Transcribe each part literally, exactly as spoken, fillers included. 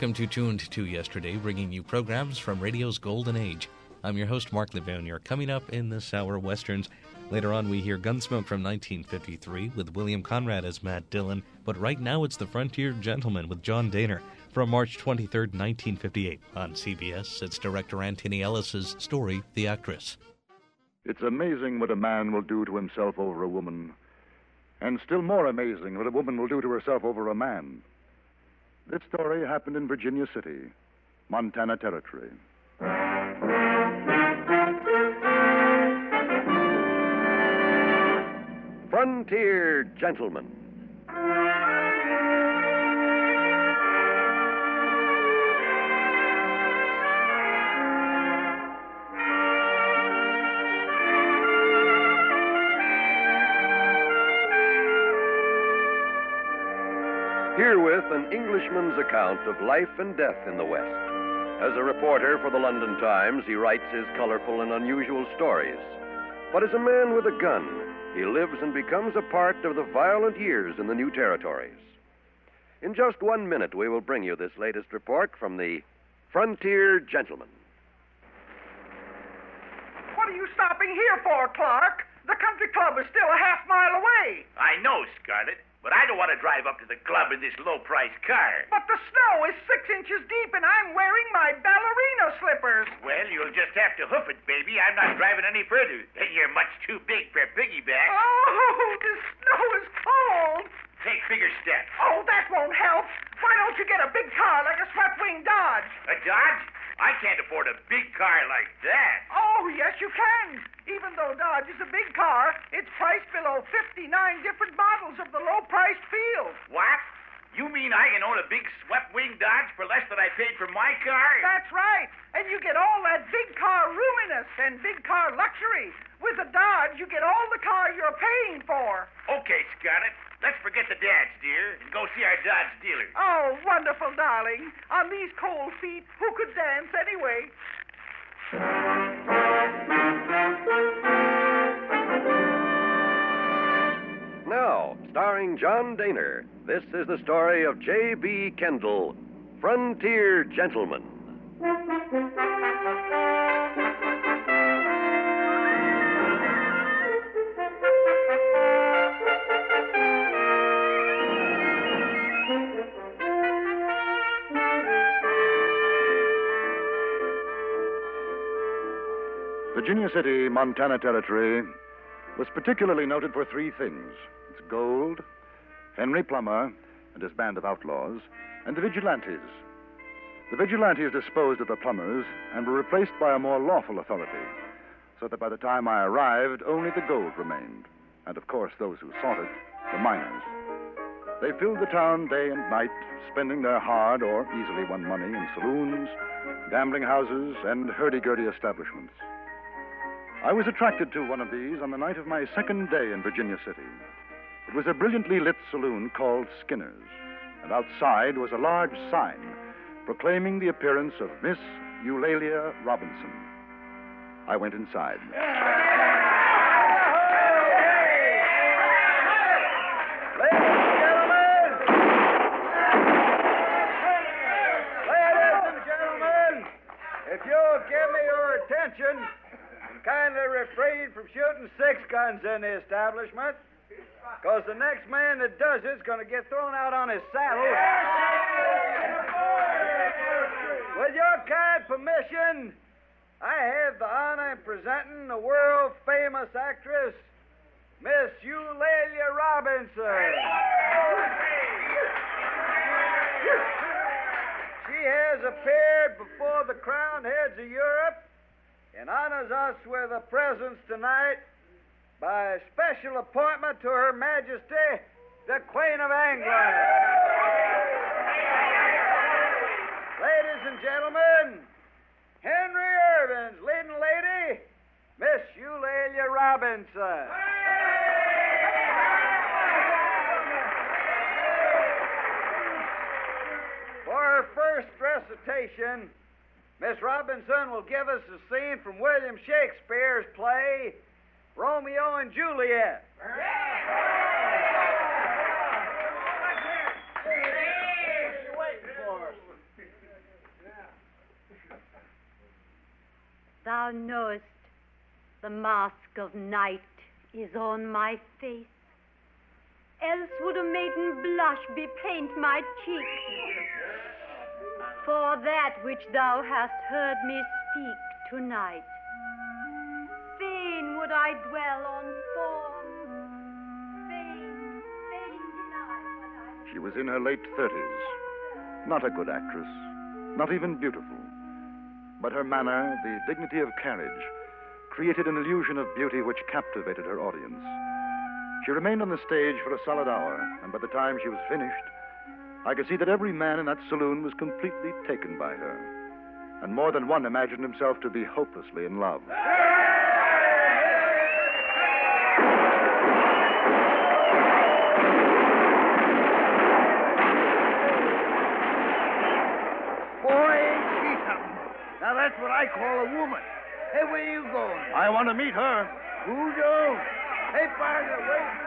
welcome to Tuned to Yesterday, bringing you programs from radio's golden age. I'm your host, Mark Livonia. Coming up in this hour, Westerns. Later on, we hear Gunsmoke from nineteen fifty-three with William Conrad as Matt Dillon. But right now, it's The Frontier Gentleman with John Dehner from March twenty-third, nineteen fifty-eight. On C B S, it's director Anthony Ellis's story, The Actress. It's amazing what a man will do to himself over a woman. And still more amazing what a woman will do to herself over a man. This story happened in Virginia City, Montana Territory. Frontier Gentleman. Herewith an Englishman's account of life and death in the West. As a reporter for the London Times, he writes his colorful and unusual stories. But as a man with a gun, he lives and becomes a part of the violent years in the new territories. In just one minute, we will bring you this latest report from the Frontier Gentleman. What are you stopping here for, Clark? The country club is still a half mile away. I know, Scarlett, but I don't want to drive up to the club in this low-priced car. But the snow is six inches deep, and I'm wearing my ballerina slippers. Well, you'll just have to hoof it, baby. I'm not driving any further. You're much too big for piggyback. Oh, the snow is cold. Take bigger steps. Oh, that won't help. Why don't you get a big car like a swept-wing Dodge? A Dodge? I can't afford a big car like that. Oh, yes, you can. Even though Dodge is a big car, it's priced below fifty-nine different models of the low-priced field. What? You mean I can own a big swept-wing Dodge for less than I paid for my car? That's right. And you get all that big car roominess and big car luxury. With a Dodge, you get all the car you're paying for. Okay, Scarlett. Let's forget the dads, dear, and go see our Dodge dealer. Oh, wonderful, darling. On these cold feet, who could dance anyway? Now, starring John Dehner, this is the story of J B. Kendall, Frontier Gentleman. Virginia City, Montana Territory, was particularly noted for three things. Its gold, Henry Plummer and his band of outlaws, and the vigilantes. The vigilantes disposed of the Plumbers and were replaced by a more lawful authority, so that by the time I arrived, only the gold remained. And, of course, those who sought it, the miners. They filled the town day and night, spending their hard or easily won money in saloons, gambling houses, and hurdy-gurdy establishments. I was attracted to one of these on the night of my second day in Virginia City. It was a brilliantly lit saloon called Skinner's, and outside was a large sign proclaiming the appearance of Miss Eulalia Robinson. I went inside. Ladies and gentlemen! Ladies and gentlemen! If you'll give me your attention, kindly refrain from shooting six guns in the establishment, because the next man that does it is going to get thrown out on his saddle. With your kind permission, I have the honor of presenting the world-famous actress, Miss Eulalia Robinson. She has appeared before the crowned heads of Europe and honors us with a presence tonight by a special appointment to Her Majesty, the Queen of England. Ladies and gentlemen, Henry Irving's leading lady, Miss Eulalia Robinson. For her first recitation, Miss Robinson will give us a scene from William Shakespeare's play, Romeo and Juliet. thou knowest, the mask of night is on my face. Else would a maiden blush bepaint my cheek. For that which thou hast heard me speak tonight, fain would I dwell on form, fain, fain deny what I... She was in her late thirties. Not a good actress, not even beautiful. But her manner, the dignity of carriage, created an illusion of beauty which captivated her audience. She remained on the stage for a solid hour, and by the time she was finished, I could see that every man in that saloon was completely taken by her. And more than one imagined himself to be hopelessly in love. Boy, ain't she something. Now that's what I call a woman. Hey, where you going? I want to meet her. Who don't? Hey, partner, wait for me.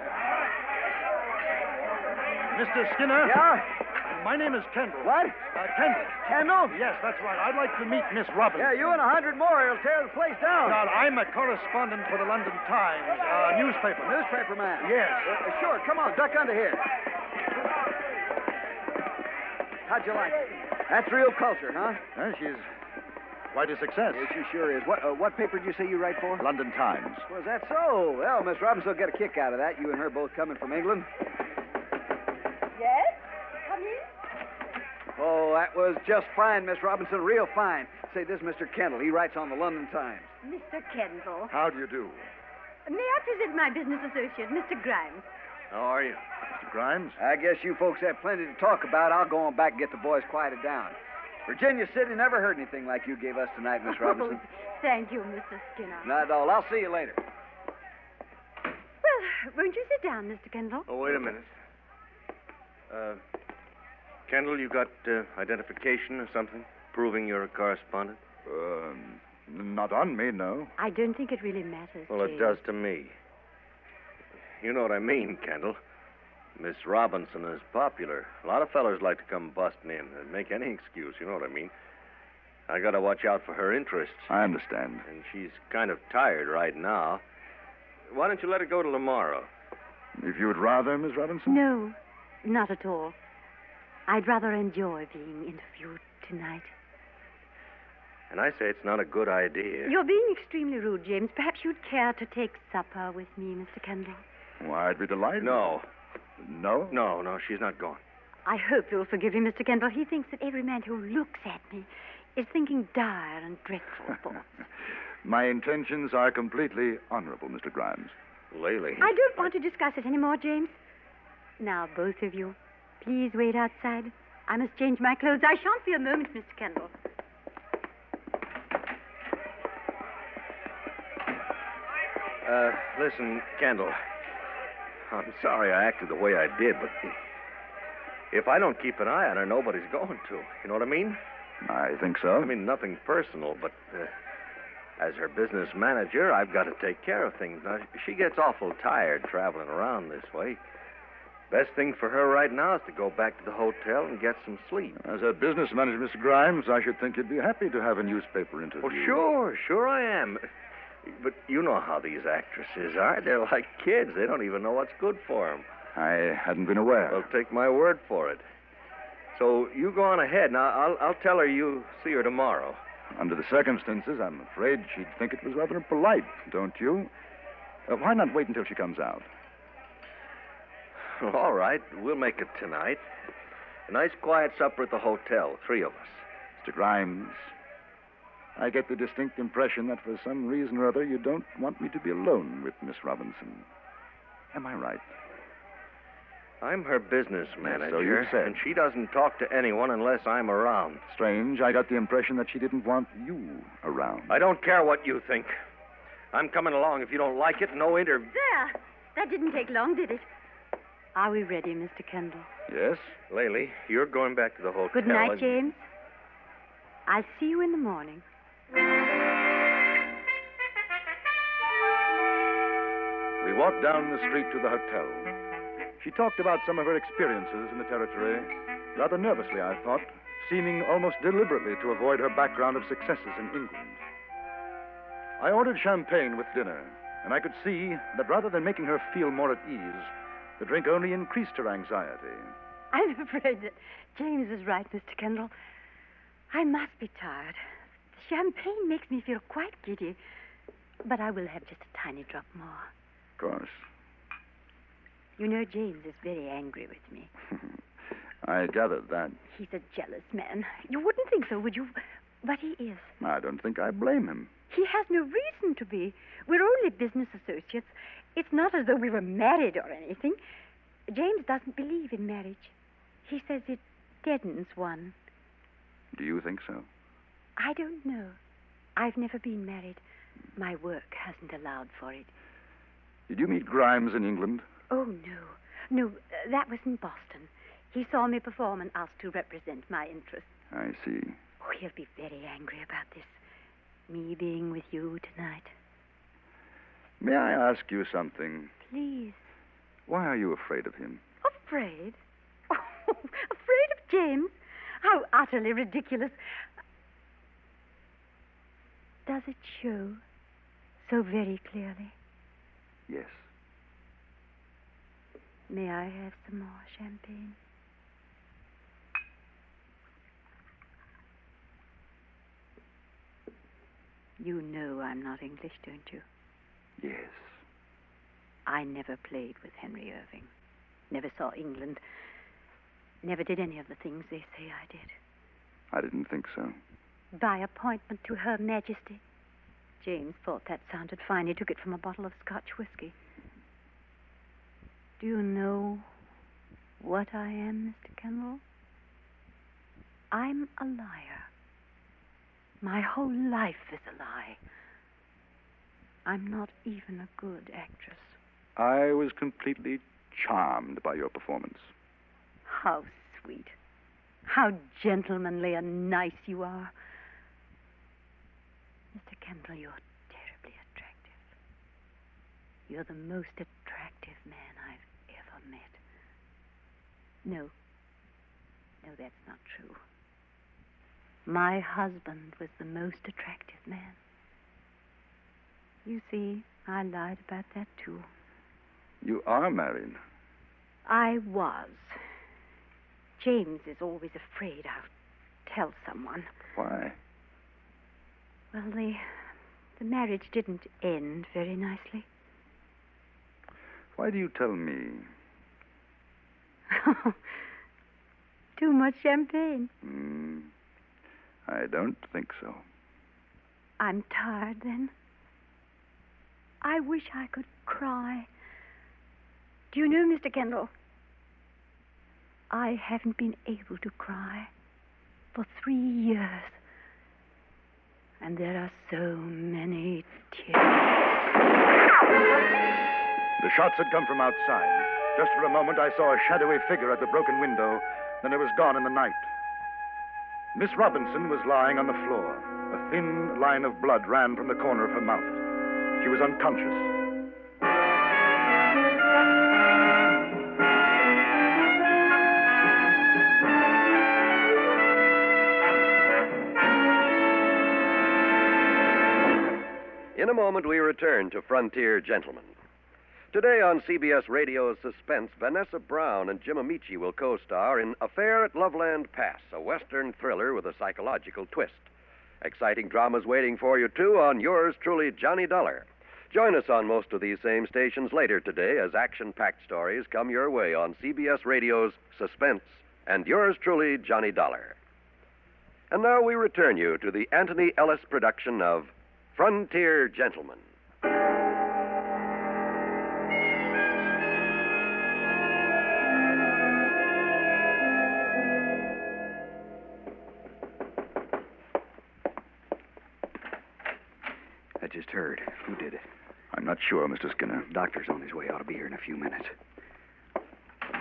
Mister Skinner? Yeah? My name is Kendall. What? Uh, Kendall. Kendall? Yes, that's right. I'd like to meet Miss Robinson. Yeah, you and a hundred more. It'll tear the place down. Now, I'm a correspondent for the London Times, uh, newspaper. Newspaper man. Yes. Uh, sure, come on, duck under here. How'd you like it? That's real culture, huh? Uh, she's quite a success. Yeah, she sure is. What uh, what paper did you say you write for? London Times. Was that so? Well, Miss Robinson will get a kick out of that. You and her both coming from England. Yes? Come in. Oh, that was just fine, Miss Robinson. Real fine. Say, this is Mister Kendall. He writes on the London Times. Mister Kendall. How do you do? May I present my business associate, Mister Grimes? How are you? Mister Grimes? I guess you folks have plenty to talk about. I'll go on back and get the boys quieted down. Virginia City never heard anything like you gave us tonight, Miss Robinson. Oh, thank you, Mister Skinner. Not at all. I'll see you later. Well, won't you sit down, Mister Kendall? Oh, wait a minute. Uh, Kendall, you got uh, identification or something? Proving you're a correspondent? Um, not on me, no. I don't think it really matters. Well, it James. does to me. You know what I mean, Kendall. Miss Robinson is popular. A lot of fellers like to come busting in and make any excuse, you know what I mean. I gotta watch out for her interests. I understand. And she's kind of tired right now. Why don't you let her go till tomorrow? If you would rather, Miss Robinson? No, not at all. I'd rather enjoy being interviewed tonight. And I say it's not a good idea. You're being extremely rude, James. Perhaps you'd care to take supper with me, Mister Kendall. Why, I'd be delighted. No. No? No, no, she's not going. I hope you'll forgive him, Mister Kendall. He thinks that every man who looks at me is thinking dire and dreadful thoughts. My intentions are completely honorable, Mister Grimes. Lately. I don't want to discuss it anymore, James. Now, both of you, please wait outside. I must change my clothes. I shan't be a moment, Mister Kendall. Uh, listen, Kendall. I'm sorry I acted the way I did, but if I don't keep an eye on her, nobody's going to. You know what I mean? I think so. I mean, nothing personal, but uh, as her business manager, I've got to take care of things. Now, she gets awful tired traveling around this way. Best thing for her right now is to go back to the hotel and get some sleep. As a business manager, Mister Grimes, I should think you'd be happy to have a newspaper interview. Oh, sure, sure I am. But you know how these actresses are. They're like kids. They don't even know what's good for them. I hadn't been aware. Well, take my word for it. So you go on ahead. Now, I'll, I'll tell her you see her tomorrow. Under the circumstances, I'm afraid she'd think it was rather impolite, don't you? Uh, why not wait until she comes out? All right. We'll make it tonight. A nice quiet supper at the hotel, three of us. Mister Grimes, I get the distinct impression that for some reason or other you don't want me to be alone with Miss Robinson. Am I right? I'm her business manager, so you said. And she doesn't talk to anyone unless I'm around. Strange. I got the impression that she didn't want you around. I don't care what you think. I'm coming along. If you don't like it, no interview. There. That didn't take long, did it? Are we ready, Mister Kendall? Yes? Laley, you're going back to the hotel. Good night, and... James. I'll see you in the morning. We walked down the street to the hotel. She talked about some of her experiences in the territory, rather nervously, I thought, seeming almost deliberately to avoid her background of successes in England. I ordered champagne with dinner, and I could see that rather than making her feel more at ease, the drink only increased her anxiety. I'm afraid that James is right, Mister Kendall. I must be tired. The champagne makes me feel quite giddy, but I will have just a tiny drop more. Of course. You know, James is very angry with me. I gathered that. He's a jealous man. You wouldn't think so, would you? But he is. I don't think I blame him. He has no reason to be. We're only business associates. It's not as though we were married or anything. James doesn't believe in marriage. He says it deadens one. Do you think so? I don't know. I've never been married. My work hasn't allowed for it. Did you meet Grimes in England? Oh, no. No, uh, that was in Boston. He saw me perform and asked to represent my interests. I see. Oh, he'll be very angry about this. Me being with you tonight. May I ask you something? Please. Why are you afraid of him? Afraid? Oh, afraid of James? How utterly ridiculous. Does it show so very clearly? Yes. May I have some more champagne? You know I'm not English, don't you? Yes. I never played with Henry Irving. Never saw England. Never did any of the things they say I did. I didn't think so. By appointment to Her Majesty. James thought that sounded fine. He took it from a bottle of Scotch whiskey. Do you know what I am, Mister Kendall? I'm a liar. My whole life is a lie. I'm not even a good actress. I was completely charmed by your performance. How sweet. How gentlemanly and nice you are. Mister Kendall, you're terribly attractive. You're the most attractive man I've ever met. No. No, that's not true. My husband was the most attractive man. You see, I lied about that, too. You are married. I was. James is always afraid I'll tell someone. Why? Well, the, the marriage didn't end very nicely. Why do you tell me? Too much champagne. Mm, I don't think so. I'm tired, then. I wish I could cry. Do you know, Mister Kendall, I haven't been able to cry for three years. And there are so many tears. The shots had come from outside. Just for a moment, I saw a shadowy figure at the broken window. Then it was gone in the night. Miss Robinson was lying on the floor. A thin line of blood ran from the corner of her mouth. She was unconscious. In a moment, we return to Frontier Gentlemen. Today on C B S Radio's Suspense, Vanessa Brown and Jim Amici will co-star in Affair at Loveland Pass, a Western thriller with a psychological twist. Exciting dramas waiting for you, too, on yours truly, Johnny Dollar. Join us on most of these same stations later today as action-packed stories come your way on C B S Radio's Suspense and yours truly, Johnny Dollar. And now we return you to the Anthony Ellis production of Frontier Gentlemen. I just heard. Who did it? I'm not sure, Mister Skinner. Doctor's on his way. Ought to be here in a few minutes. Oh,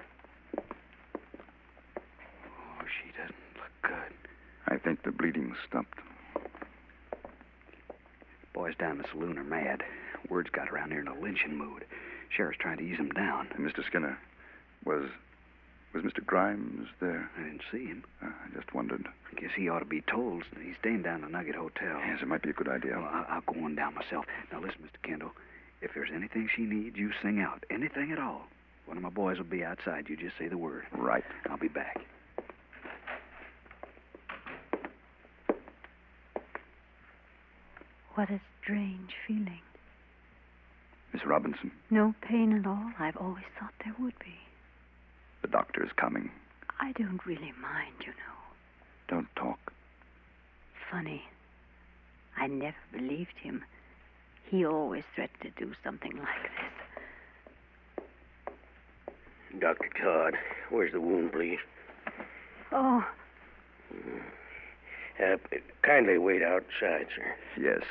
she doesn't look good. I think the bleeding stopped. Boys down in the saloon are mad. Word's got around here in a lynching mood. Sheriff's trying to ease them down. Mister Skinner, was Was Mister Grimes there? I didn't see him. Uh, I just wondered. I guess he ought to be told. He's staying down the Nugget Hotel. Yes, it might be a good idea. Well, I'll, I'll go on down myself. Now, listen, Mister Kendall. If there's anything she needs, you sing out. Anything at all. One of my boys will be outside. You just say the word. Right. I'll be back. What a strange feeling. Miss Robinson, No pain at all. I've always thought there would be. the doctor is coming. I don't really mind, you know. Don't talk. Funny. I never believed him. He always threatened to do something like this. Doctor Todd, where's the wound, please? Oh, Uh, kindly wait outside, sir. Yes.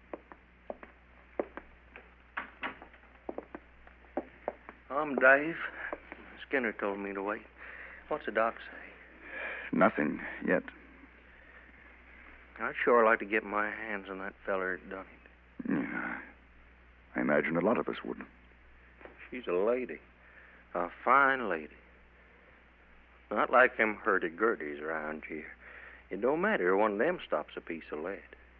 I'm Dave. Skinner told me to wait. What's the doc say? Nothing yet. I'd sure like to get my hands on that feller that done it. Yeah. I imagine a lot of us would. She's a lady. A fine lady. Not like them hurdy-gurdies around here. It don't matter. One of them stops a piece of lead.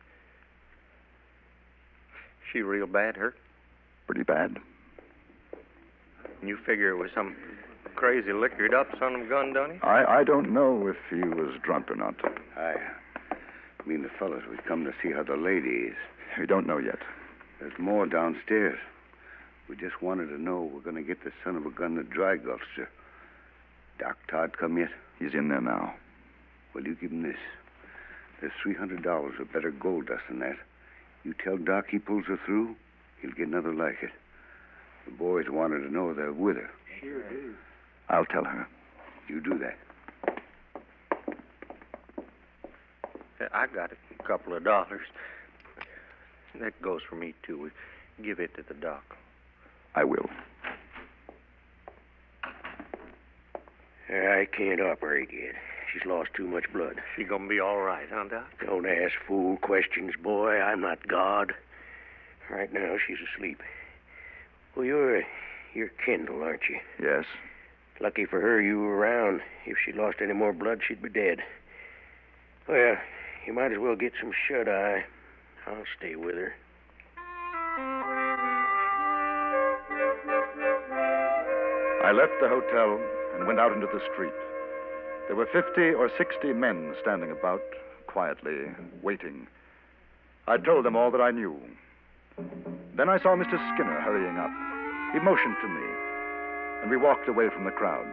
She real bad hurt? Pretty bad. You figure it was some crazy liquored up son of a gun done it? I, I don't know if he was drunk or not. I mean the fellas. We've come to see how the lady is. We don't know yet. There's more downstairs. We just wanted to know we're going to get the son of a gun that dry gulched her. Doc Todd come yet? He's in there now. Well, you give him this. There's three hundred dollars of better gold dust than that. You tell Doc he pulls her through, he'll get another like it. The boys wanted to know they're with her. Sure do. I'll tell her. You do that. I got a couple of dollars. That goes for me, too. We give it to the doc. I will. I can't operate yet. She's lost too much blood. She gonna be all right, huh, Doc? Don't ask fool questions, boy. I'm not God. Right now, she's asleep. Well, you're, you're Kendall, aren't you? Yes. Lucky for her you were around. If she lost any more blood, she'd be dead. Well, you might as well get some shut-eye. I'll stay with her. I left the hotel and went out into the street. There were fifty or sixty men standing about, quietly, waiting. I told them all that I knew. Then I saw Mister Skinner hurrying up. He motioned to me, and we walked away from the crowd.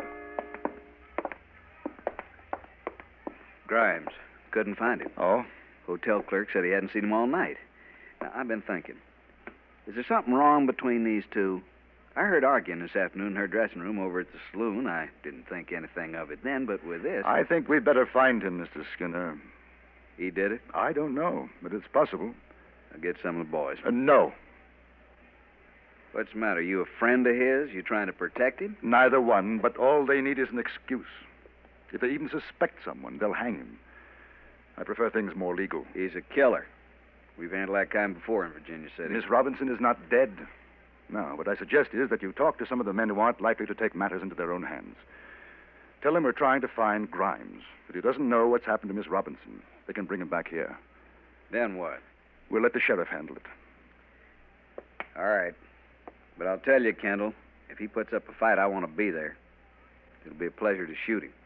Grimes. Couldn't find him. Oh? Hotel clerk said he hadn't seen him all night. Now, I've been thinking. Is there something wrong between these two? I heard arguing this afternoon in her dressing room over at the saloon. I didn't think anything of it then, but with this... I think we'd better find him, Mister Skinner. He did it? I don't know, but it's possible. I'll get some of the boys. Uh, no. What's the matter? You a friend of his? You trying to protect him? Neither one, but all they need is an excuse. If they even suspect someone, they'll hang him. I prefer things more legal. He's a killer. We've handled that kind before in Virginia City. Miss Robinson is not dead. No, what I suggest is that you talk to some of the men who aren't likely to take matters into their own hands. Tell them we're trying to find Grimes, that he doesn't know what's happened to Miss Robinson. They can bring him back here. Then what? We'll let the sheriff handle it. All right. But I'll tell you, Kendall, if he puts up a fight, I want to be there. It'll be a pleasure to shoot him.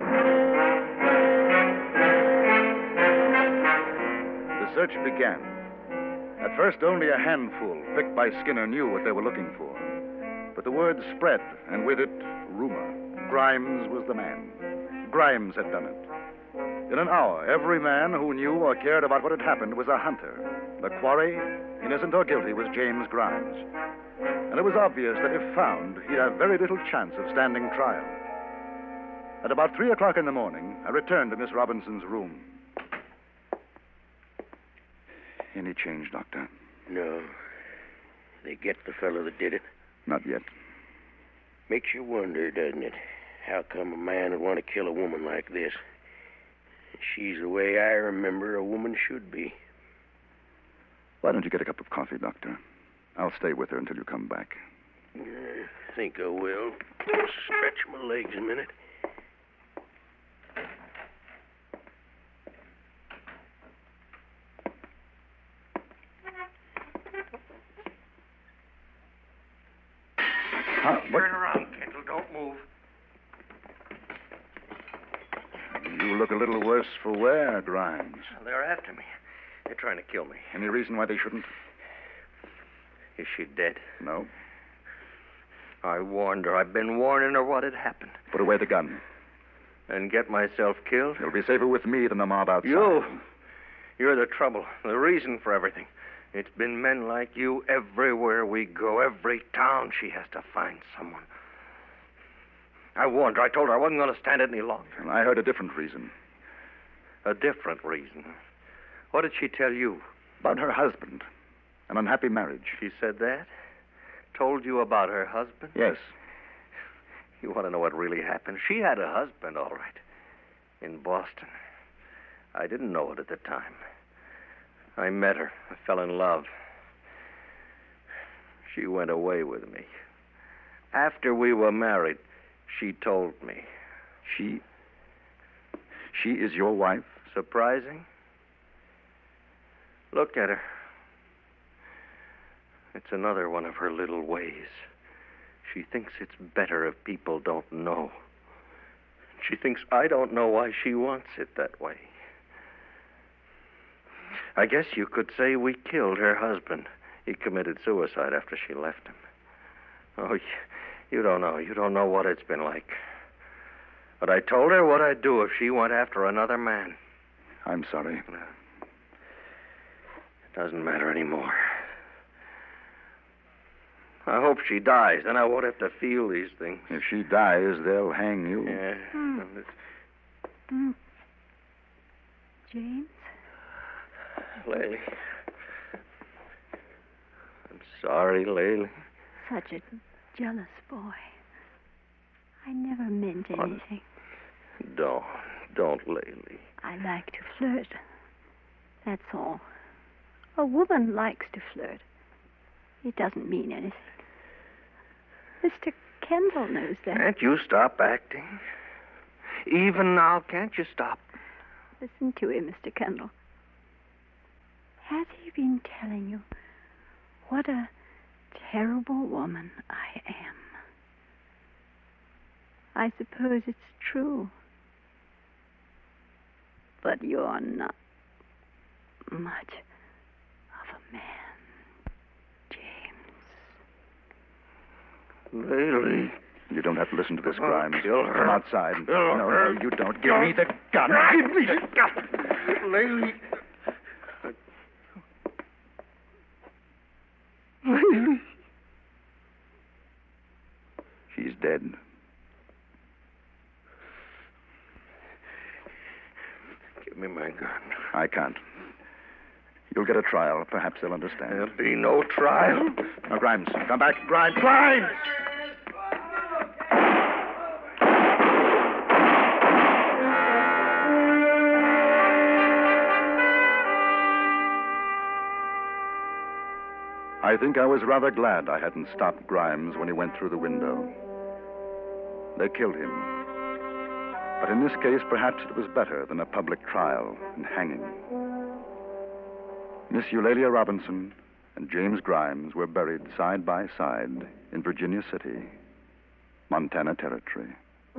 The search began. At first, only a handful picked by Skinner knew what they were looking for. But the word spread, and with it, rumor. Grimes was the man. Grimes had done it. In an hour, every man who knew or cared about what had happened was a hunter. The quarry, innocent or guilty, was James Grimes. And it was obvious that if found, he'd have very little chance of standing trial. At about three o'clock in the morning, I returned to Miss Robinson's room. Any change, Doctor? No. They get the fellow that did it? Not yet. Makes you wonder, doesn't it? How come a man would want to kill a woman like this? She's the way I remember a woman should be. Why don't you get a cup of coffee, Doctor? I'll stay with her until you come back. I think I will. Stretch my legs a minute. move. You look a little worse for wear, Grimes. They're after me. They're trying to kill me. Any reason why they shouldn't? Is she dead? No. I warned her. I've been warning her what had happened. Put away the gun. And get myself killed? You'll be safer with me than the mob outside. You. You're the trouble, the reason for everything. It's been men like you everywhere we go. Every town she has to find someone. I warned her. I told her I wasn't going to stand it any longer. And I heard a different reason. A different reason? What did she tell you? About her husband. An unhappy marriage. She said that? Told you about her husband? Yes. You want to know what really happened? She had a husband, all right. In Boston. I didn't know it at the time. I met her. I fell in love. She went away with me. After we were married, she told me. She... She is your wife? Surprising? Look at her. It's another one of her little ways. She thinks it's better if people don't know. She thinks I don't know why she wants it that way. I guess you could say we killed her husband. He committed suicide after she left him. Oh, you don't know. You don't know what it's been like. But I told her what I'd do if she went after another man. I'm sorry. It doesn't matter anymore. I hope she dies. Then I won't have to feel these things. If she dies, they'll hang you. Yeah. Mm. Mm. James? Laylee. I'm sorry, Laylee. Such a jealous boy. I never meant anything. Don't. Don't, Laylee. I like to flirt. That's all. A woman likes to flirt. It doesn't mean anything. Mister Kendall knows that. Can't you stop acting? Even now, can't you stop? Listen to him, Mister Kendall. Has he been telling you what a terrible woman I am? I suppose it's true. But you're not much of a man, James. Laylee. You don't have to listen to this, I'll Grimes. kill her. Come outside. Kill no, her. no, you don't. Give me the gun. Give me the gun. Laylee. Laylee. She's dead. Give me my gun. I can't. You'll get a trial. Perhaps they'll understand. There'll be no trial. Now, Grimes, come back. Grimes! Grimes! I think I was rather glad I hadn't stopped Grimes when he went through the window. They killed him. But in this case, perhaps it was better than a public trial and hanging. Miss Eulalia Robinson and James Grimes were buried side by side in Virginia City, Montana Territory.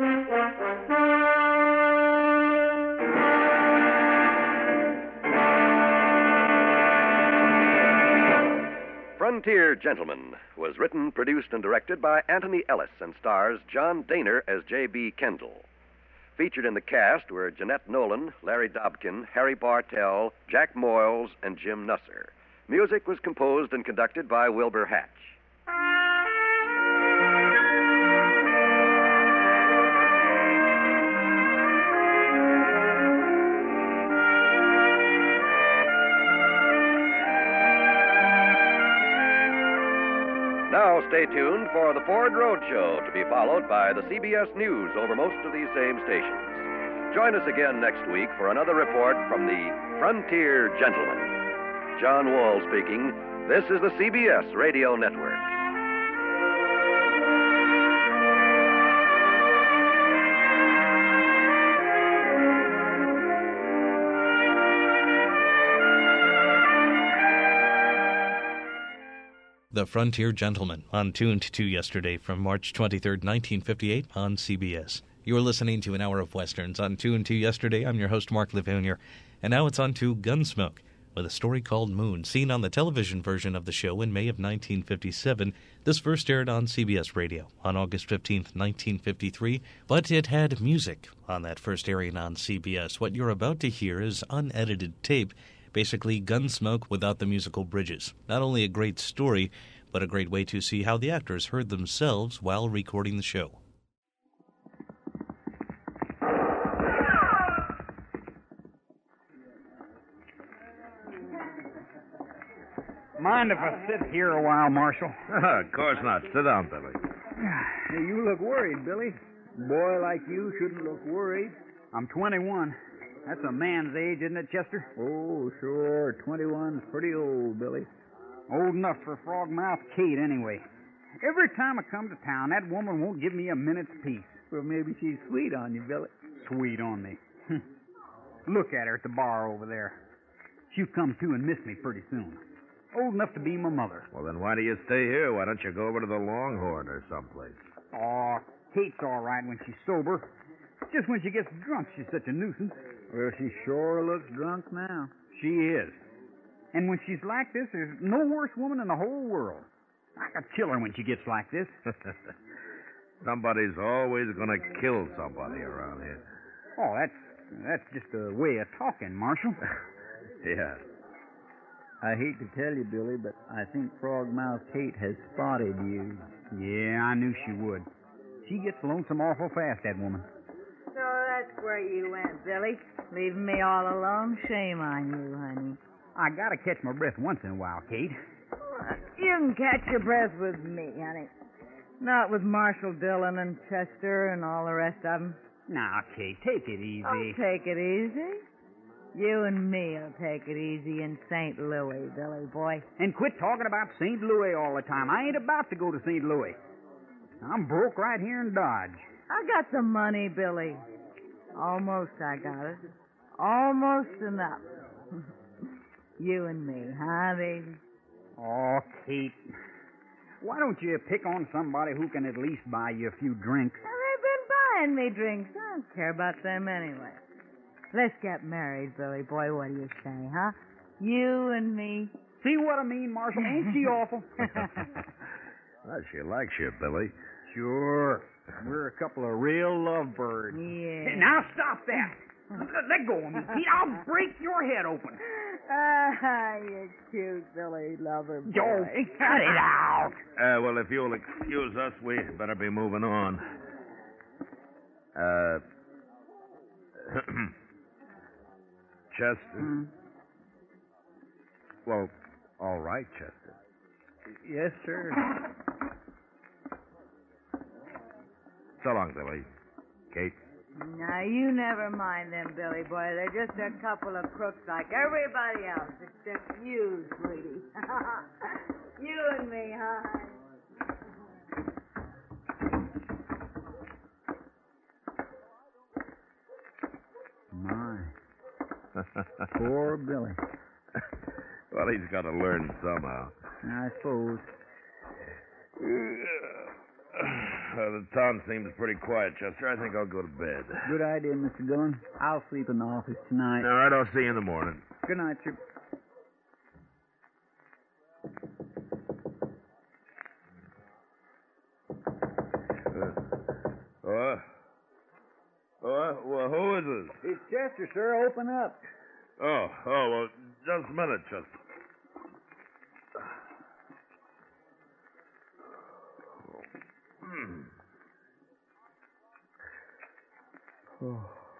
Frontier Gentlemen was written, produced, and directed by Anthony Ellis and stars John Daner as J B. Kendall. Featured in the cast were Jeanette Nolan, Larry Dobkin, Harry Bartell, Jack Moyles, and Jim Nusser. Music was composed and conducted by Wilbur Hatch. Now stay tuned for the Ford Road Show, to be followed by the C B S News over most of these same stations. Join us again next week for another report from the Frontier Gentlemen. John Wall speaking. This is the C B S Radio Network. The The Frontier Gentleman on Tuned to Yesterday from March twenty-third, nineteen fifty-eight on C B S. You're listening to an hour of Westerns on Tuned to Yesterday. I'm your host, Mark Livounier. And now it's on to Gunsmoke with a story called Moon, seen on the television version of the show in May of nineteen fifty-seven. This first aired on C B S Radio on August fifteenth, nineteen fifty-three, but it had music on that first airing on C B S. What you're about to hear is unedited tape, basically Gunsmoke without the musical bridges. Not only a great story, but a great way to see how the actors heard themselves while recording the show. Mind if I sit here a while, Marshal? of course not. Sit down, Billy. Hey, you look worried, Billy. A boy like you shouldn't look worried. I'm twenty-one. That's a man's age, isn't it, Chester? Oh, sure. twenty-one's pretty old, Billy. Old enough for Frogmouth Kate, anyway. Every time I come to town, that woman won't give me a minute's peace. Well, maybe she's sweet on you, Billy. Sweet on me. Look at her at the bar over there. She'll come to and miss me pretty soon. Old enough to be my mother. Well, then why do you stay here? Why don't you go over to the Longhorn or someplace? Aw, Kate's all right when she's sober. Just when she gets drunk, she's such a nuisance. Well, she sure looks drunk now. She is. And when she's like this, there's no worse woman in the whole world. I could kill her when she gets like this. Somebody's always going to kill somebody around here. Oh, that's that's just a way of talking, Marshal. Yeah. I hate to tell you, Billy, but I think Frogmouth Kate has spotted you. Yeah, I knew she would. She gets lonesome awful fast, that woman. So that's where you went, Billy. Leaving me all alone? Shame on you, honey. I gotta catch my breath once in a while, Kate. Well, you can catch your breath with me, honey. Not with Marshal Dillon and Chester and all the rest of them. Now, Kate, take it easy. I'll take it easy. You and me'll take it easy in Saint Louis, Billy boy. And quit talking about Saint Louis all the time. I ain't about to go to Saint Louis. I'm broke right here in Dodge. I got the money, Billy. Almost I got it. Almost enough. You and me, huh, baby? Oh, Kate. Why don't you pick on somebody who can at least buy you a few drinks? Well, they've been buying me drinks. I don't care about them anyway. Let's get married, Billy boy. What do you say, huh? You and me. See what I mean, Marshal? Ain't she awful? Well, she likes you, Billy. Sure. We're a couple of real lovebirds. Yeah. Hey, now stop that. Let, let go of me, Pete. I'll break your head open. Ah, you're cute, Billy lover boy. Joe, cut it out. Uh, well, if you'll excuse us, we better be moving on. Uh... Chester? Hmm? Well, all right, Chester. Yes, sir. So long, Billy. Kate? Now, you never mind them, Billy boy. They're just a couple of crooks like everybody else, except you, sweetie. You and me, huh? My. Poor Billy. Well, he's got to learn somehow. I suppose. Uh, the town seems pretty quiet, Chester. I think I'll go to bed. Good idea, Mister Dillon. I'll sleep in the office tonight. All right, I'll see you in the morning. Good night, sir. Uh, uh, uh, well, who is this? It's Chester, sir. Open up. Oh, oh, well, just a minute, Chester. Hmm. Oh.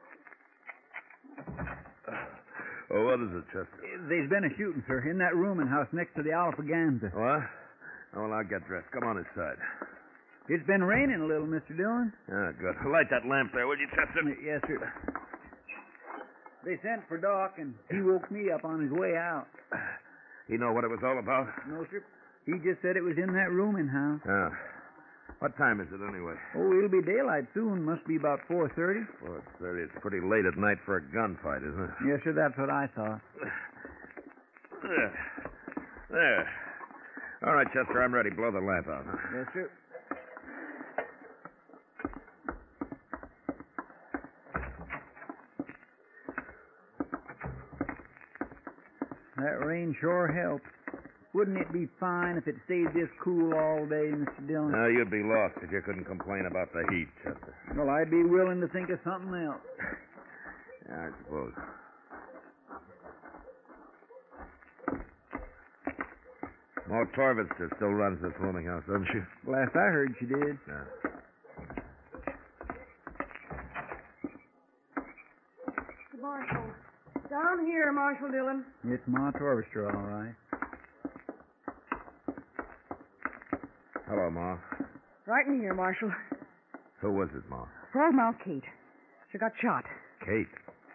Oh, what is it, Chester? There's been a shooting, sir, in that rooming house next to the Alphaganza. What? Oh, well, I'll get dressed. Come on inside. It's been raining a little, Mister Dillon. Ah, good. Light that lamp there, will you, Chester? Yes, sir. They sent for Doc, and he woke me up on his way out. You know what it was all about? No, sir. He just said it was in that rooming house. Ah. What time is it, anyway? Oh, it'll be daylight soon. Must be about four thirty. four thirty. It's pretty late at night for a gunfight, isn't it? Yes, sir. That's what I thought. There. There. All right, Chester, I'm ready. Blow the lamp out. Huh? Yes, sir. That rain sure helps. Wouldn't it be fine if it stayed this cool all day, Mister Dillon? No, you'd be lost if you couldn't complain about the heat, Chester. Well, I'd be willing to think of something else. Yeah, I suppose. Ma Torvitzer still runs this rooming house, doesn't she? Last I heard, she did. Yeah. Marshal. Down here, Marshal Dillon. It's Ma Torvitzer, all right. Hello, Ma. Right in here, Marshal. Who was it, Ma? Frogmouth Kate. She got shot. Kate.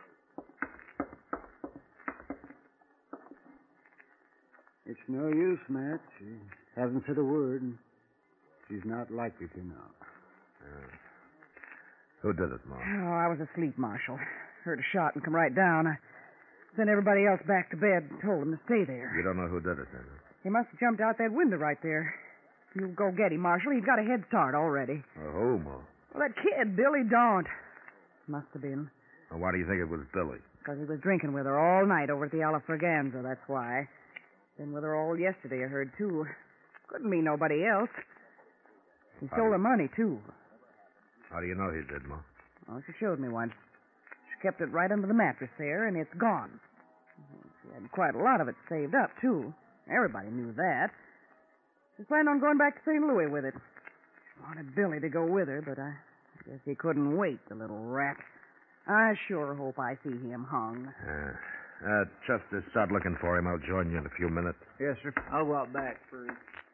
It's no use, Matt. She hasn't said a word, and she's not likely to now. Uh, who did it, Ma? Oh, I was asleep, Marshal. Heard a shot and come right down. I sent everybody else back to bed and told them to stay there. You don't know who did it, then? He must have jumped out that window right there. You go get him, Marshal. He's got a head start already. Oh, who, Ma? Well, that kid, Billy Daunt. Must have been. Well, why do you think it was Billy? Because he was drinking with her all night over at the Alafraganza, that's why. Been with her all yesterday, I heard, too. Couldn't be nobody else. He stole her money, too. How do you know he did, Ma? Oh, she showed me once. She kept it right under the mattress there, and it's gone. She had quite a lot of it saved up, too. Everybody knew that. She planned on going back to Saint Louis with it. She wanted Billy to go with her, but I guess he couldn't wait, the little rat. I sure hope I see him hung. Yeah. Uh, Chester, start looking for him. I'll join you in a few minutes. Yes, sir. I'll go out back first.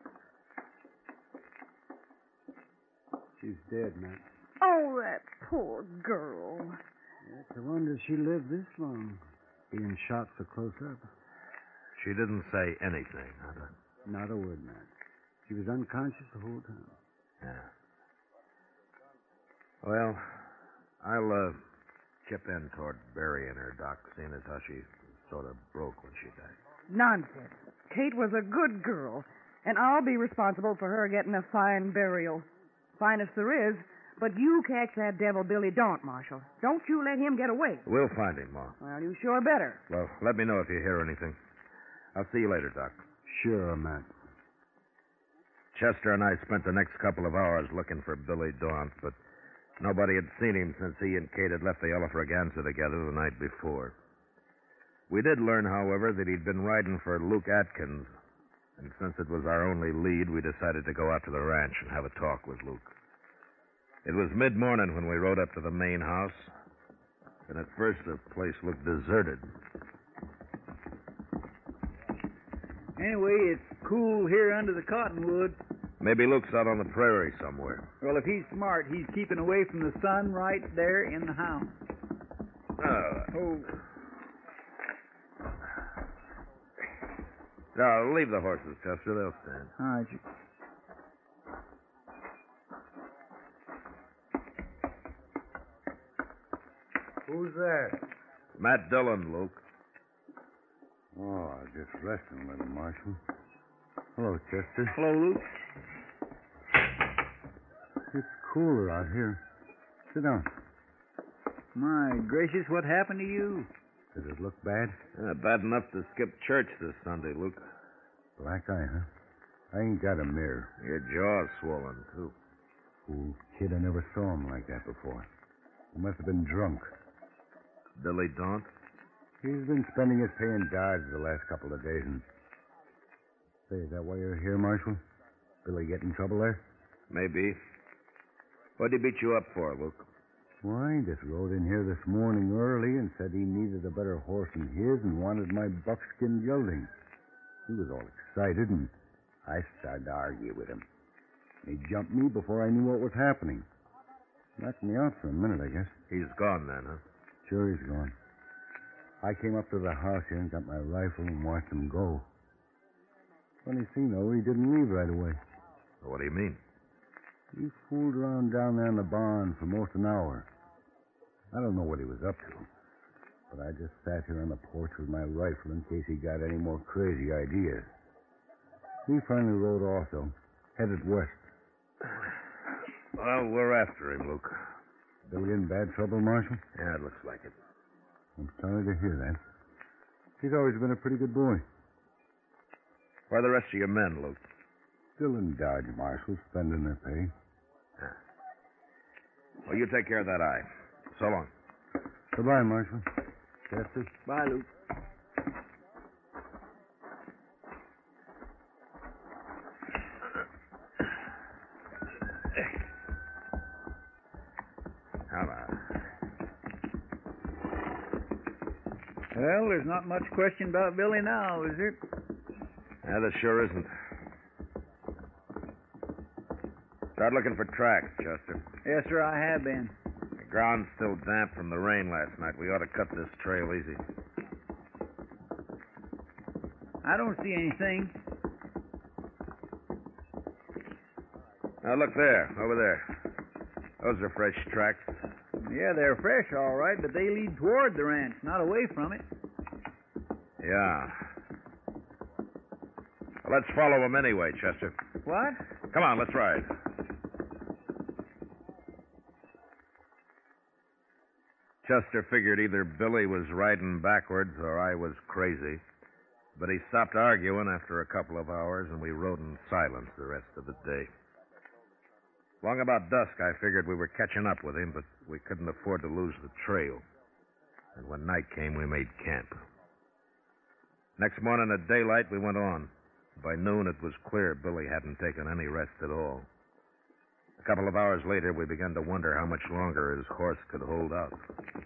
She's dead, Matt. Oh, that poor girl. It's a wonder she lived this long, being shot so close up. She didn't say anything, huh? Not a word, Matt. She was unconscious the whole time. Yeah. Well, I'll, uh, chip in toward burying her, Doc, seeing as how she sort of broke when she died. Nonsense. Kate was a good girl, and I'll be responsible for her getting a fine burial. Finest there is, but you catch that devil Billy Daunt, Marshal. Don't you let him get away. We'll find him, Ma. Well, you sure better. Well, let me know if you hear anything. I'll see you later, Doc. Sure, Matt. Chester and I spent the next couple of hours looking for Billy Daunt, but nobody had seen him since he and Kate had left the Alafraganza together the night before. We did learn, however, that he'd been riding for Luke Atkins, and since it was our only lead, we decided to go out to the ranch and have a talk with Luke. It was mid-morning when we rode up to the main house, and at first the place looked deserted. Anyway, it's cool here under the cottonwood. Maybe Luke's out on the prairie somewhere. Well, if he's smart, he's keeping away from the sun right there in the house. Oh. Oh. No, leave the horses, Chester. They'll stand. All right. You... Who's that? Matt Dillon, Luke. Oh, just resting a little, Marshal. Hello, Chester. Hello, Luke. It's cooler out here. Sit down. My gracious, what happened to you? Does it look bad? Uh, bad enough to skip church this Sunday, Luke. Black eye, huh? I ain't got a mirror. Your jaw's swollen, too. Fool kid, I never saw him like that before. He must have been drunk. Billy Daunt? He's been spending his pay in Dodge the last couple of days, and... Say, is that why you're here, Marshal? Billy get in trouble there? Maybe. What'd he beat you up for, Luke? Why, he just rode in here this morning early and said he needed a better horse than his and wanted my buckskin gelding. He was all excited, and I started to argue with him. He jumped me before I knew what was happening. Knocked me out for a minute, I guess. He's gone then, huh? Sure, he's gone. I came up to the house here and got my rifle and watched him go. Funny thing, though, he didn't leave right away. What do you mean? He fooled around down there in the barn for most an hour. I don't know what he was up to, but I just sat here on the porch with my rifle in case he got any more crazy ideas. He finally rode off, though, headed west. Well, we're after him, Luke. Billy in bad trouble, Marshal? Yeah, it looks like it. I'm sorry to hear that. He's always been a pretty good boy. Where are the rest of your men, Luke? Still in Dodge, Marshal, spending their pay. Yeah. Well, you take care of that eye. So long. Goodbye, Marshal. Chester. Bye, Luke. Well, there's not much question about Billy now, is there? Yeah, there sure isn't. Start looking for tracks, Chester. Yes, sir, I have been. The ground's still damp from the rain last night. We ought to cut this trail easy. I don't see anything. Now, look there, over there. Those are fresh tracks. Yeah, they're fresh, all right, but they lead toward the ranch, not away from it. Yeah. Well, let's follow them anyway, Chester. What? Come on, let's ride. Chester figured either Billy was riding backwards or I was crazy. But he stopped arguing after a couple of hours, and we rode in silence the rest of the day. Long about dusk, I figured we were catching up with him, but we couldn't afford to lose the trail. And when night came, we made camp. Next morning at daylight, we went on. By noon, it was clear Billy hadn't taken any rest at all. A couple of hours later, we began to wonder how much longer his horse could hold out.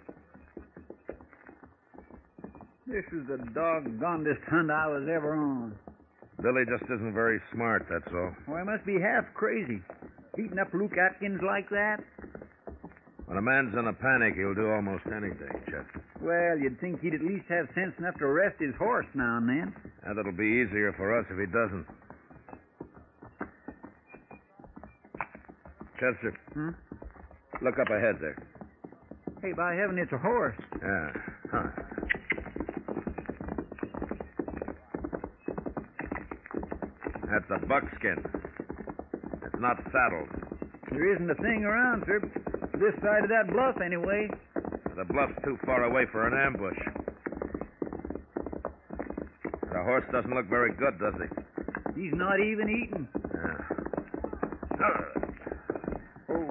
This is the doggonedest hunt I was ever on. Billy just isn't very smart, that's all. Well, he must be half crazy. Beating up Luke Atkins like that? When a man's in a panic, he'll do almost anything, Chester. Well, you'd think he'd at least have sense enough to rest his horse now and then. And it'll be easier for us if he doesn't. Chester. Hmm? Look up ahead there. Hey, by heaven, it's a horse. Yeah. Huh. That's a buckskin. It's not saddled. There isn't a thing around, sir. This side of that bluff, anyway. The bluff's too far away for an ambush. The horse doesn't look very good, does he? He's not even eating. Yeah. Oh.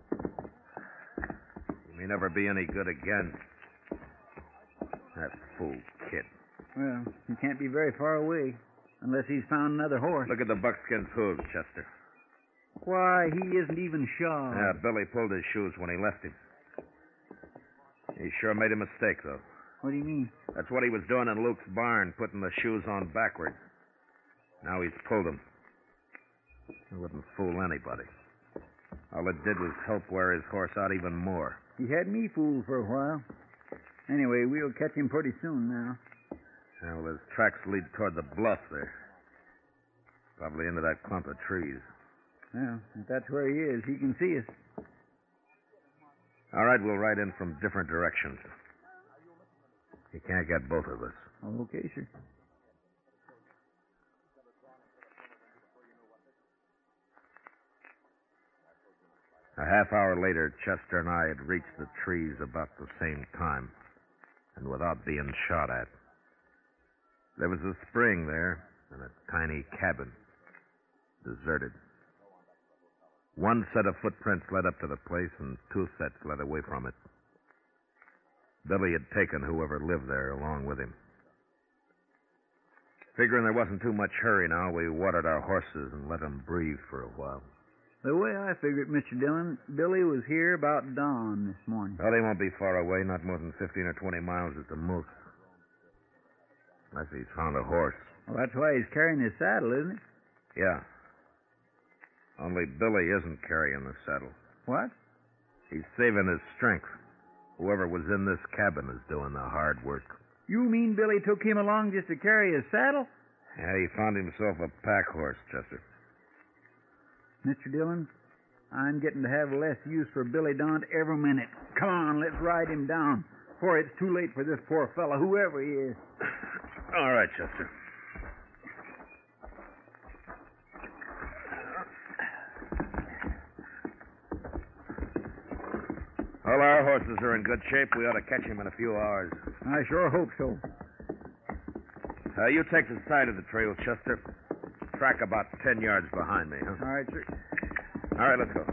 He may never be any good again. That fool kid. Well, he can't be very far away, unless he's found another horse. Look at the buckskin's hooves, Chester. Why, he isn't even shod. Yeah, Billy pulled his shoes when he left him. He sure made a mistake, though. What do you mean? That's what he was doing in Luke's barn, putting the shoes on backwards. Now he's pulled them. It wouldn't fool anybody. All it did was help wear his horse out even more. He had me fooled for a while. Anyway, we'll catch him pretty soon now. Yeah, well, his tracks lead toward the bluff there. Probably into that clump of trees. Well, if that's where he is, he can see us. All right, we'll ride in from different directions. He can't get both of us. Okay, sir. A half hour later, Chester and I had reached the trees about the same time, and without being shot at. There was a spring there and a tiny cabin, deserted. One set of footprints led up to the place, and two sets led away from it. Billy had taken whoever lived there along with him. Figuring there wasn't too much hurry now, we watered our horses and let them breathe for a while. The way I figured, Mister Dillon, Billy was here about dawn this morning. Well, he won't be far away, not more than fifteen or twenty miles at the most. Unless he's found a horse. Well, that's why he's carrying his saddle, isn't it? Yeah. Only Billy isn't carrying the saddle. What? He's saving his strength. Whoever was in this cabin is doing the hard work. You mean Billy took him along just to carry his saddle? Yeah, he found himself a pack horse, Chester. Mister Dillon, I'm getting to have less use for Billy Daunt every minute. Come on, let's ride him down, before it's too late for this poor fellow, whoever he is. All right, Chester. Well, our horses are in good shape. We ought to catch him in a few hours. I sure hope so. Uh, you take the side of the trail, Chester. Track about ten yards behind me, huh? All right, sir. All right, let's go.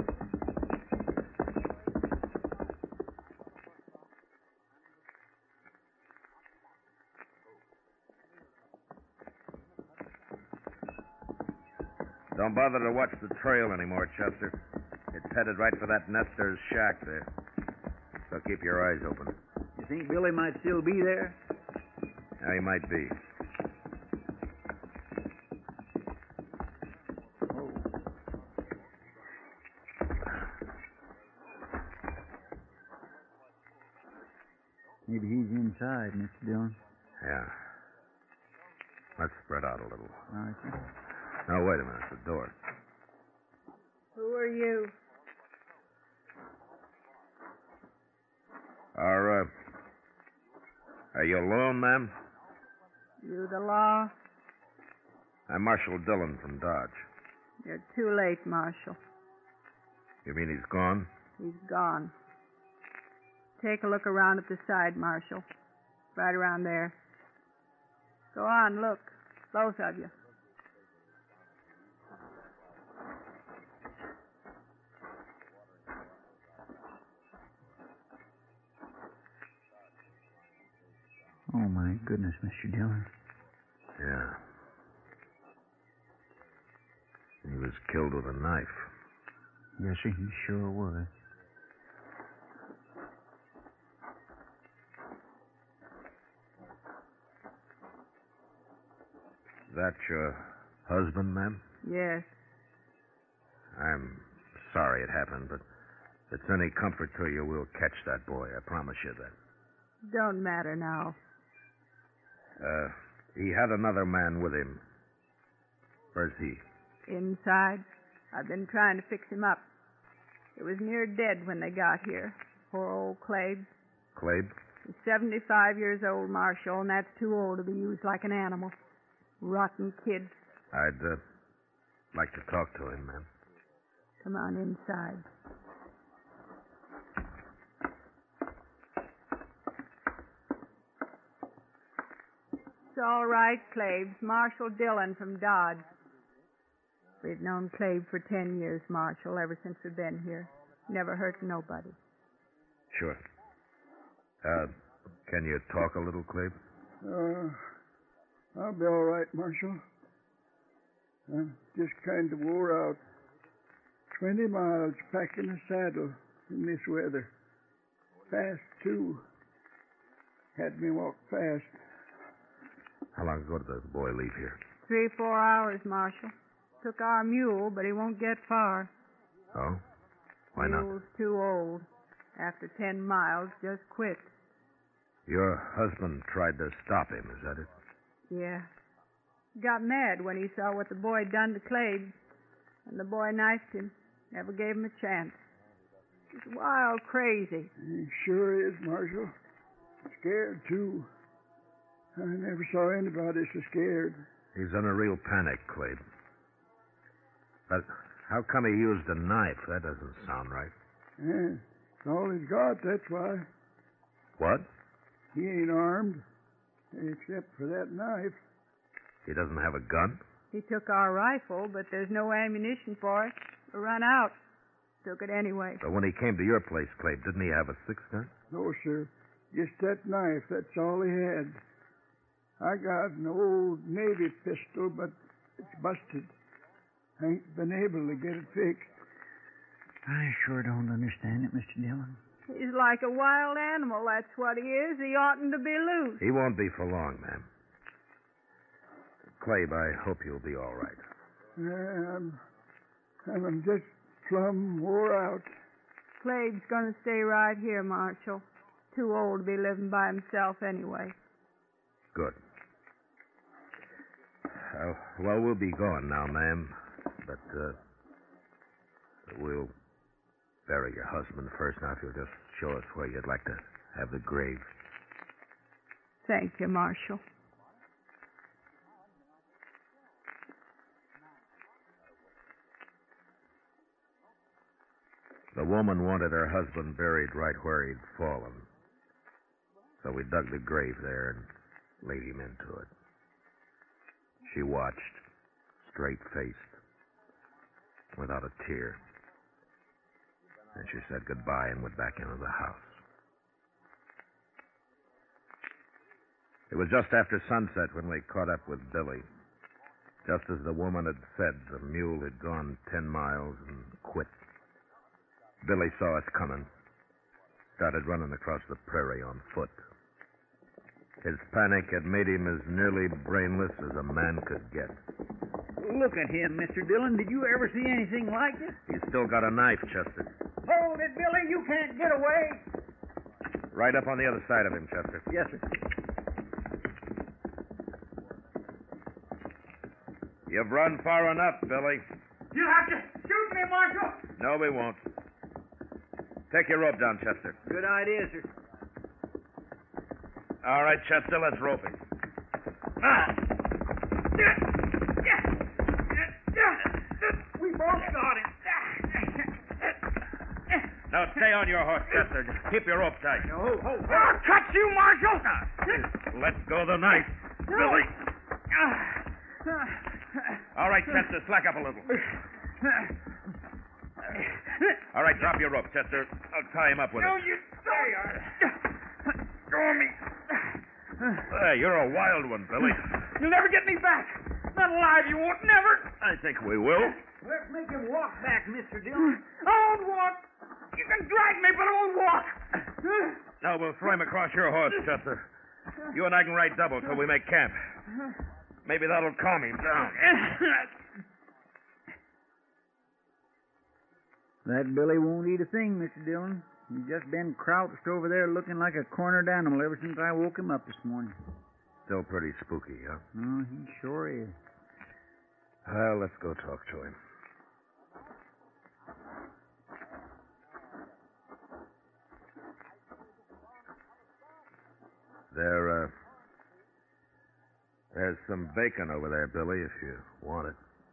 Don't bother to watch the trail anymore, Chester. It's headed right for that nester's shack there. So keep your eyes open. You think Billy might still be there? Yeah, he might be. Oh. Maybe he's inside, Mister Dillon. Yeah. Let's spread out a little. All right, sir. Now, wait a minute. The door. Who are you? Are, uh... Are you alone, ma'am? You the law? I'm Marshal Dillon from Dodge. You're too late, Marshal. You mean he's gone? He's gone. Take a look around at the side, Marshal. Right around there. Go on, look. Both of you. Oh, my goodness, Mister Dillon. Yeah. He was killed with a knife. Yes, sir, he sure was. That your husband, ma'am? Yes. I'm sorry it happened, but if it's any comfort to you, we'll catch that boy. I promise you that. Don't matter now. Uh, he had another man with him. Where's he? Inside. I've been trying to fix him up. He was near dead when they got here. Poor old Clabe. Clabe? He's seventy-five years old, Marshal, and that's too old to be used like an animal. Rotten kid. I'd uh, like to talk to him, ma'am. Come on inside. It's all right, Claves. Marshal Dillon from Dodge. We've known Clave for ten years, Marshal, ever since we've been here. Never hurt nobody. Sure. Uh, can you talk a little, Clabe? Uh, I'll be all right, Marshal. I'm just kind of wore out. Twenty miles packing a saddle in this weather. Fast, too. Had me walk fast. How long ago did the boy leave here? Three, four hours, Marshal. Took our mule, but he won't get far. Oh? Why not? Mule's too old. After ten miles, just quit. Your husband tried to stop him, is that it? Yeah. Got mad when he saw what the boy done to Clabe. And the boy knifed him. Never gave him a chance. He's wild crazy. He sure is, Marshal. Scared, too. I never saw anybody so scared. He's in a real panic, Clabe. But how come he used a knife? That doesn't sound right. Yeah, it's all he's got, that's why. What? He ain't armed, except for that knife. He doesn't have a gun? He took our rifle, but there's no ammunition for it. We run out. Took it anyway. But when he came to your place, Clabe, didn't he have a six-gun? No, sir. Just that knife, that's all he had. I got an old Navy pistol, but it's busted. I ain't been able to get it fixed. I sure don't understand it, Mister Dillon. He's like a wild animal, that's what he is. He oughtn't to be loose. He won't be for long, ma'am. Clabe, I hope you'll be all right. Yeah, I'm, I'm just plumb wore out. Clabe's going to stay right here, Marshal. Too old to be living by himself anyway. Good. Uh, well, we'll be going now, ma'am. But, uh, we'll bury your husband first. Now, if you'll just show us where you'd like to have the grave. Thank you, Marshal. The woman wanted her husband buried right where he'd fallen. So we dug the grave there and laid him into it. She watched, straight-faced, without a tear. Then she said goodbye and went back into the house. It was just after sunset when we caught up with Billy. Just as the woman had said, the mule had gone ten miles and quit. Billy saw us coming, started running across the prairie on foot. His panic had made him as nearly brainless as a man could get. Look at him, Mister Dillon. Did you ever see anything like it? He's still got a knife, Chester. Hold it, Billy. You can't get away. Right up on the other side of him, Chester. Yes, sir. You've run far enough, Billy. You'll have to shoot me, Marshal. No, we won't. Take your rope down, Chester. Good idea, sir. All right, Chester, let's rope him. Ah. We both got him. Now stay on your horse, Chester. Just keep your rope tight. No, hold, hold. I'll cut you, Marshal. Now, let go of the knife, Billy. All right, Chester, slack up a little. All right, drop your rope, Chester. I'll tie him up with no, it. No, you don't. Go on me. Hey, you're a wild one, Billy. You'll never get me back. Not alive, you won't, never. I think we will. Let's make him walk back, Mister Dillon. I won't walk. You can drag me, but I won't walk. Now we'll throw him across your horse, Chester. You and I can ride double till we make camp. Maybe that'll calm him down. That Billy won't eat a thing, Mister Dillon. He's just been crouched over there looking like a cornered animal ever since I woke him up this morning. Still pretty spooky, huh? Oh, he sure is. Well, let's go talk to him. There, uh... There's some bacon over there, Billy, if you want it.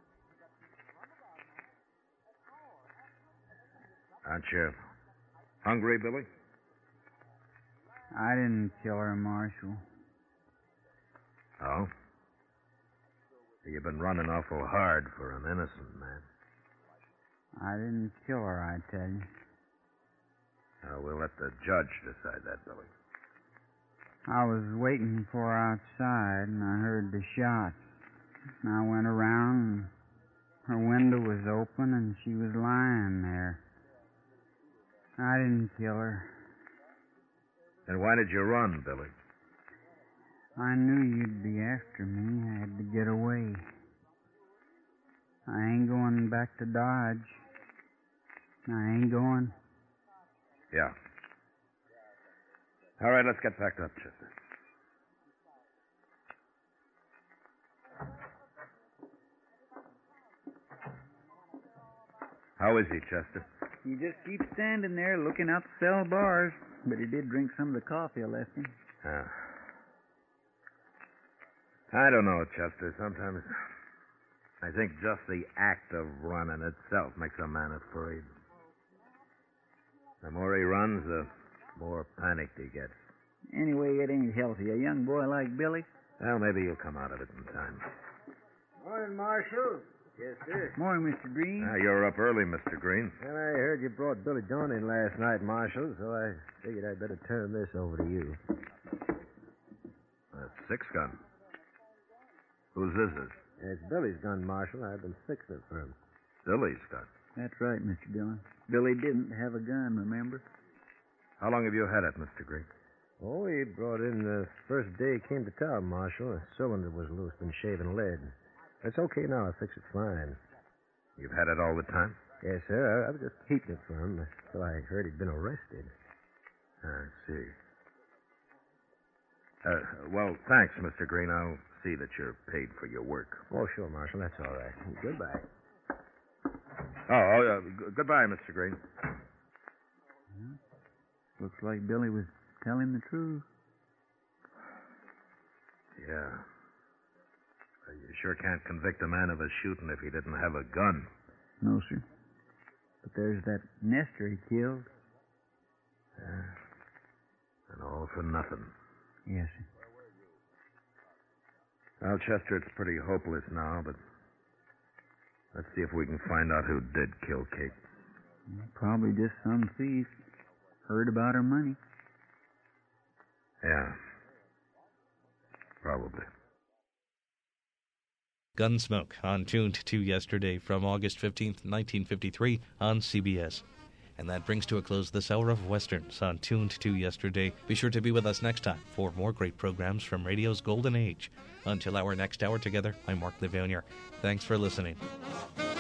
Aren't you hungry, Billy? I didn't kill her, Marshal. Oh? You've been running awful hard for an innocent man. I didn't kill her, I tell you. Uh, we'll let the judge decide that, Billy. I was waiting for her outside, and I heard the shots. And I went around, and her window was open, and she was lying there. I didn't kill her. And why did you run, Billy? I knew you'd be after me. I had to get away. I ain't going back to Dodge. I ain't going. Yeah. All right, let's get back up, Chester. How is he, Chester? He just keeps standing there looking out the cell bars. But he did drink some of the coffee I left him. Yeah. I don't know, Chester. Sometimes I think just the act of running itself makes a man afraid. The more he runs, the more panicked he gets. Anyway, it ain't healthy. A young boy like Billy. Well, maybe you'll come out of it in time. Morning, Marshal. Yes, sir. Morning, Mister Green. Ah, you're up early, Mister Green. Well, I heard you brought Billy Dawn in last night, Marshal, so I figured I'd better turn this over to you. A six gun. Whose is this? It's Billy's gun, Marshal. I've been fixing it for him. Billy's gun? That's right, Mister Dillon. Billy didn't have a gun, remember? How long have you had it, Mister Green? Oh, he brought in the first day he came to town, Marshal. The cylinder was loose, been shaving lead. It's okay now. I fixed it fine. You've had it all the time? Yes, sir. I, I was just keeping it for him until I heard he'd been arrested. I see. Uh, well, thanks, Mister Green. I'll see that you're paid for your work. Oh, sure, Marshal. That's all right. Goodbye. Oh, oh uh, g- goodbye, Mister Green. Yeah. Looks like Billy was telling the truth. Yeah. You sure can't convict a man of a shooting if he didn't have a gun. No, sir. But there's that Nestor he killed. Yeah. And all for nothing. Yes, sir. Well, Chester, it's pretty hopeless now, but let's see if we can find out who did kill Kate. Probably just some thief. Heard about her money. Yeah. Probably. Gunsmoke on Tuned to Yesterday from August fifteenth, nineteen fifty-three on C B S. And that brings to a close this hour of Westerns on Tuned to Yesterday. Be sure to be with us next time for more great programs from radio's golden age. Until our next hour together, I'm Mark Livounier. Thanks for listening.